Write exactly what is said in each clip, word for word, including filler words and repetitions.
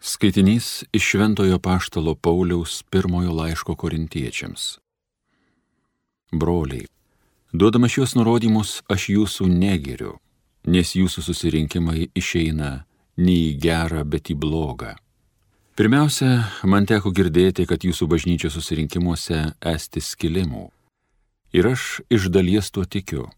Skaitinys iš Šventojo Apaštalo Pauliaus pirmojo laiško Korintiečiams. Broliai, duodamas šios nurodymus, aš jūsų negiriu, nes jūsų susirinkimai išeina ne į gerą, bet į blogą. Pirmiausia, man teko girdėti, kad jūsų bažnyčios susirinkimuose esti skilimų. Ir aš iš dalies tuo tikiu.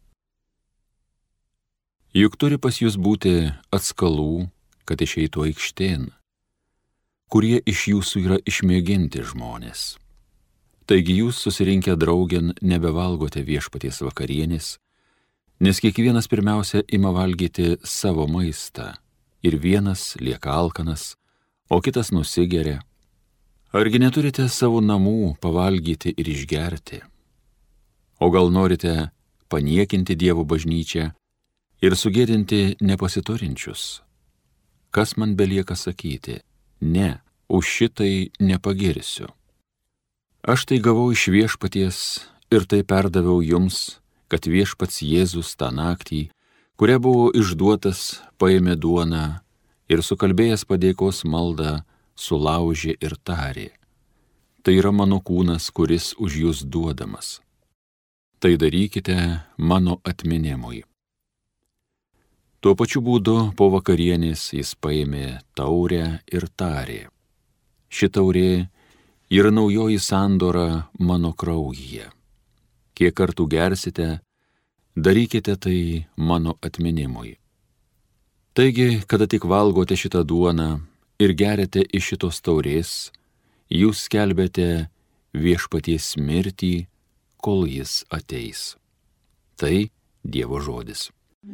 Juk turi pas jūs būti atskalų, kad išeitų aikštėn, kurie iš jūsų yra išmėginti žmonės. Taigi jūs susirinkę draugėn nebevalgote viešpaties vakarienės, nes kiekvienas pirmiausia ima valgyti savo maistą, ir vienas lieka alkanas, o kitas nusigeria. Argi neturite savo namų pavalgyti ir išgerti? O gal norite paniekinti Dievo bažnyčią ir sugėdinti nepasiturinčius? Kas man belieka sakyti? Ne, už šitai nepagirsiu. Aš tai gavau iš viešpaties ir tai perdaviau jums, kad viešpats Jėzus tą naktį, kuria buvo išduotas, paėmė duoną ir sukalbėjęs padėkos maldą, sulaužė ir tarė: tai yra mano kūnas, kuris už jūs duodamas. Tai darykite mano atminimui. Tuo pačiu būdu po vakarienės jis paėmė taurę ir tarė: ši taurė yra naujoji sandora mano kraujyje. Kiek kartų gersite, darykite tai mano atminimui. Taigi, kada tik valgote šitą duoną ir geriate iš šitos taurės, jūs skelbiate viešpaties mirtį, kol jis ateis. Tai Dievo žodis.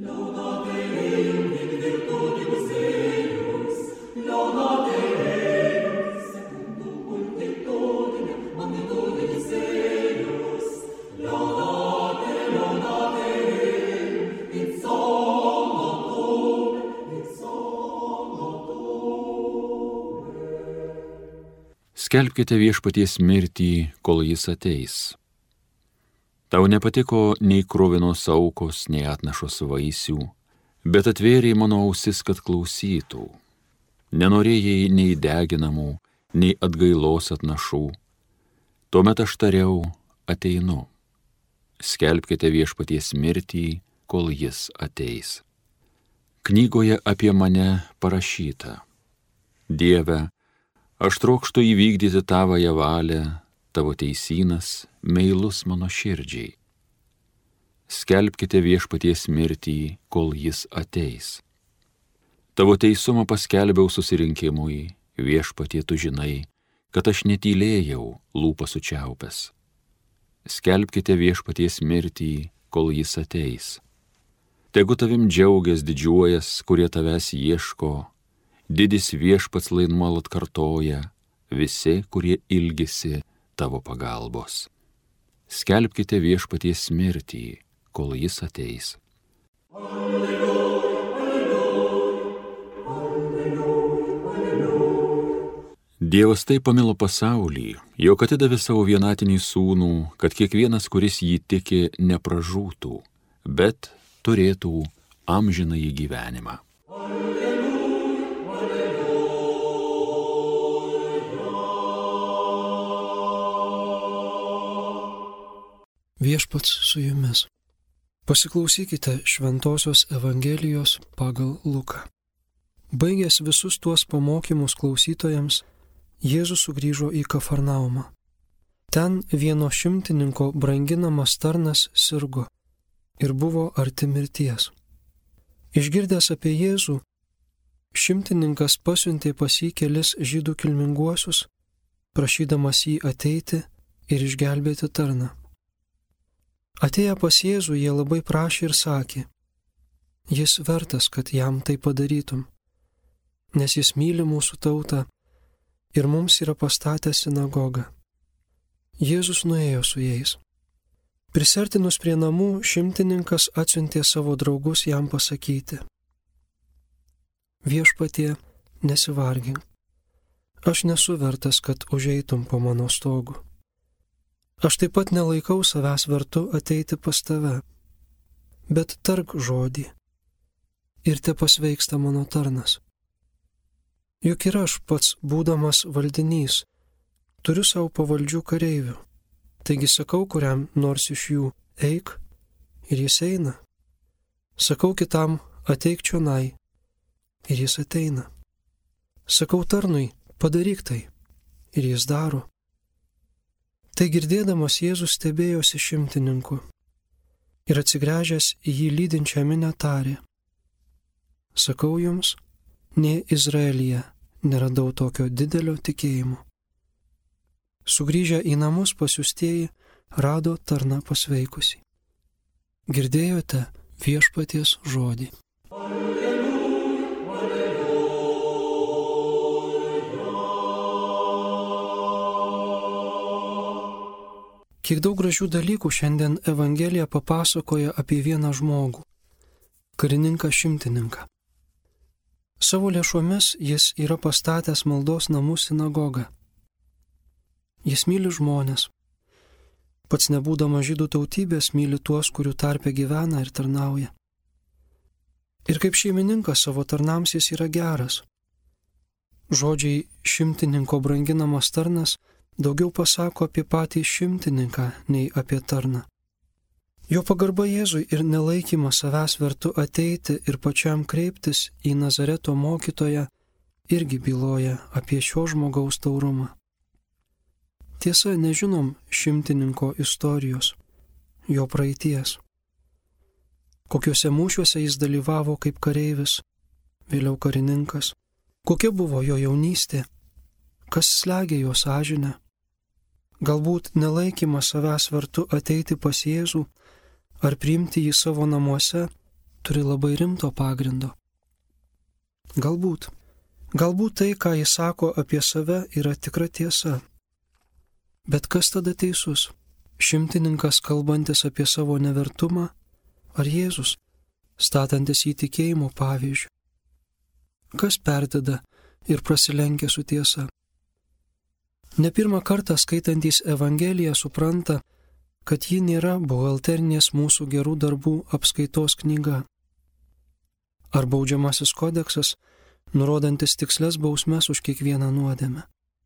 Skelbkite viešpaties mirtį, kol jis ateis. Tau nepatiko nei kruvinos aukos, nei atnašos vaisių, bet atvėrė mano ausis, kad klausytų. Nenorėjai nei deginamų, nei atgailos atnašų. Tuomet aš tariau: ateinu. Skelbkite viešpaties mirtį, kol jis ateis. Knygoje apie mane parašyta: Dieve, aš trokštu įvykdyti tavąją valią, tavo teisynas meilus mano širdžiai. Skelbkite viešpaties mirtį, kol jis ateis. Tavo teisumą paskelbiau susirinkimui, viešpatie tu žinai, kad aš netylėjau, lūpas sučiaupęs. Skelbkite viešpaties mirtį, kol jis ateis. Tegu tavim džiaugias didžiuojas, kurie tavęs ieško, didis viešpats lai nuolat kartoja, visi, kurie ilgisi tavo pagalbos. Skelbkite viešpaties mirtį, kol jis ateis. Alleluja, alleluja, alleluja, alleluja. Dievas taip pamilo pasaulį, jog atidavė savo vienatinį sūnų, kad kiekvienas, kuris jį tiki, nepražūtų, bet turėtų amžinąjį gyvenimą. Viešpats su jumis. Pasiklausykite Šventosios Evangelijos pagal Luką. Baigęs visus tuos pamokymus klausytojams, Jėzus sugrįžo į Kafarnaumą. Ten vieno šimtininko branginamas tarnas sirgo ir buvo arti mirties. Išgirdęs apie Jėzų, šimtininkas pasiuntė pas jį kelis žydų kilminguosius, prašydamas jį ateiti ir išgelbėti tarną. Atėję pas Jėzų, jie labai prašė ir sakė: jis vertas, kad jam tai padarytum, nes jis myli mūsų tautą ir mums yra pastatęs sinagogą. Jėzus nuėjo su jais. Prisertinus prie namų, šimtininkas atsiuntė savo draugus jam pasakyti: viešpatie, nesivargink, aš nesu vertas, kad užeitum po mano stogu. Aš taip pat nelaikau savęs vertu ateiti pas tave, bet tark žodį ir te pasveiksta mano tarnas. Juk ir aš pats, būdamas valdinys, turiu savo pavaldžių kareivių. Taigi sakau kuriam nors iš jų, eik, ir jis eina. Sakau kitam, ateik čionai, ir jis ateina. Sakau tarnui, padaryk tai, ir jis daro. Tai girdėdamas Jėzus stebėjosi šimtininku ir atsigręžęs į jį lydinčią minią tarė: Sakau jums, nė Izraelyje neradau tokio didelio tikėjimo. Sugrįžę į namus pasiųstieji rado tarną pasveikusį. Girdėjote viešpaties žodį. Kiek daug gražių dalykų šiandien Evangelija papasakoja apie vieną žmogų – karininką šimtininką. Savo lėšomis jis yra pastatęs maldos namų sinagogą. Jis myli žmonės. Pats nebūdamas žydų tautybės myli tuos, kurių tarpe gyvena ir tarnauja. Ir kaip šeimininkas savo tarnams jis yra geras. Žodžiai šimtininko branginamas tarnas daugiau pasako apie patį šimtininką nei apie tarną. Jo pagarba Jėzui ir nelaikymas savęs vertu ateiti ir pačiam kreiptis į Nazareto mokytoją irgi byloja apie šio žmogaus taurumą. Tiesa, nežinom šimtininko istorijos, jo praeities. Kokiuose mūšiuose jis dalyvavo kaip kareivis, vėliau karininkas, kokia buvo jo jaunystė, kas slegia jo sąžinę. Galbūt nelaikymas savęs vertu ateiti pas Jėzų ar priimti jį savo namuose turi labai rimto pagrindo. Galbūt, galbūt tai, ką jis sako apie save, yra tikra tiesa. Bet kas tada teisus? Šimtininkas kalbantis apie savo nevertumą, ar Jėzus, statantis į tikėjimo pavyzdžių? Kas perdeda ir prasilenkia su tiesa? Ne pirmą kartą skaitantys Evangeliją supranta, kad ji nėra buhalterinės mūsų gerų darbų apskaitos knyga. Ar baudžiamasis kodeksas, nurodantis tikslias bausmes už kiekvieną nuodėmę.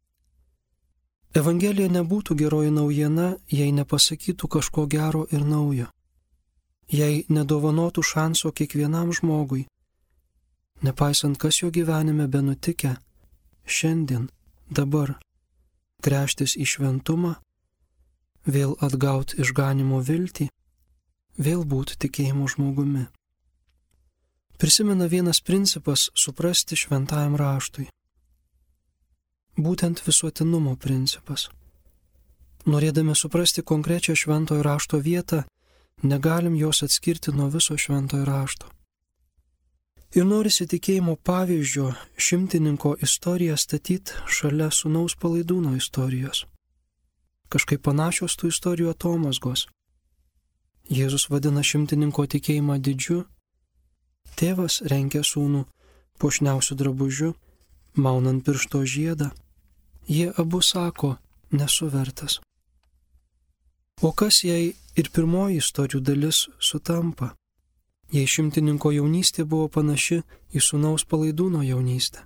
Evangelija nebūtų geroji naujiena, jei nepasakytų kažko gero ir naujo, jei nedovanotų šanso kiekvienam žmogui, nepaisant kas jo gyvenime benutikę, šiandien, dabar, gręžtis į šventumą, vėl atgauti išganimo viltį, vėl būti tikėjimo žmogumi. Prisimena vienas principas suprasti šventajam raštui. Būtent visuotinumo principas. Norėdami suprasti konkrečią šventojo rašto vietą, negalim jos atskirti nuo viso šventojo rašto. Ir norisi tikėjimo pavyzdžio šimtininko istoriją statyti šalia sūnaus palaidūno istorijos. Kažkaip panašios tų istorijų atomazgos. Jėzus vadina šimtininko tikėjimą didžiu, tėvas rengia sūnų puošniausiu drabužiu, maunant piršto žiedą. Jie abu sako, nesu vertas. O kas jei ir pirmoji istorijų dalis sutampa? Jei šimtininko jaunystė buvo panaši į sūnaus palaidūno jaunystę?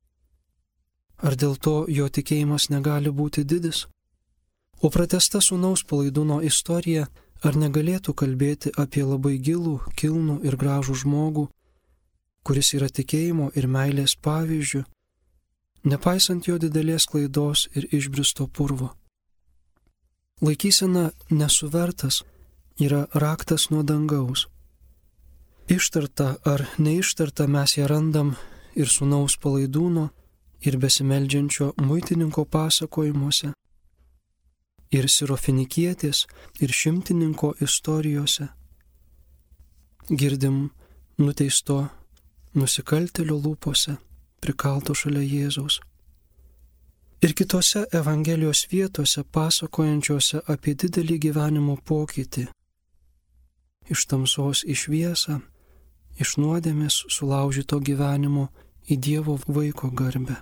Ar dėl to jo tikėjimas negali būti didis? O pratęsta sūnaus palaidūno istorija ar negalėtų kalbėti apie labai gilų, kilnų ir gražų žmogų, kuris yra tikėjimo ir meilės pavyzdžių, nepaisant jo didelės klaidos ir išbristo purvo? Laikysena nesuvertas yra raktas nuo dangaus. Ištarta ar neištarta mes ją randam ir sūnaus palaidūno, ir besimeldžiančio muitininko pasakojimuose, ir sirofinikietės, ir šimtininko istorijose. Girdim nuteisto nusikaltėlio lūpose, prikalto šalia Jėzaus. Ir kitose Evangelijos vietose pasakojančiose apie didelį gyvenimo pokytį. Iš tamsos į šviesą, iš nuodėmės sulaužyto gyvenimo į Dievo vaiko garbę.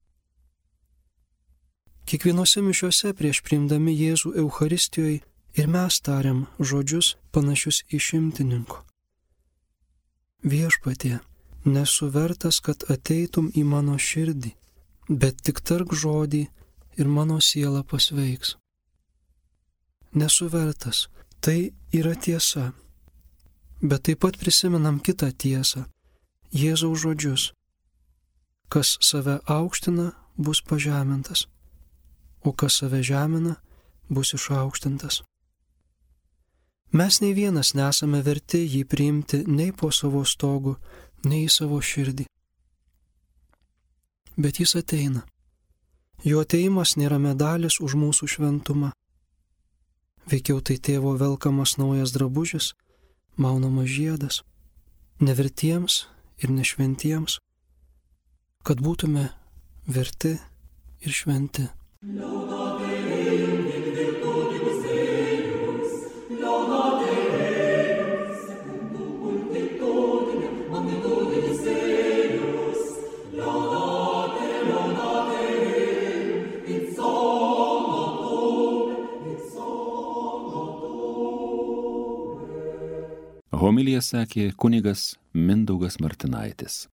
Kiekvienose mišiose prieš priimdami Jėzų Eucharistijoje ir mes tariam žodžius panašius į šimtininko. Viešpatie, nesu vertas, kad ateitum į mano širdį, bet tik tark žodį ir mano siela pasveiks. Nesu vertas, tai yra tiesa, bet taip pat prisimenam kitą tiesą, Jėzaus žodžius. Kas save aukština, bus pažemintas, o kas save žemina, bus išaukštintas. Mes nei vienas nesame verti jį priimti nei po savo stogu, nei į savo širdį. Bet jis ateina. Jo ateimas nėra medalis už mūsų šventumą. Veikiau tai tėvo velkamas naujas drabužis, maunamas žiedas, nevertiems ir nešventiems, kad būtume verti ir šventi. Homiliją sakė kunigas Mindaugas Martinaitis.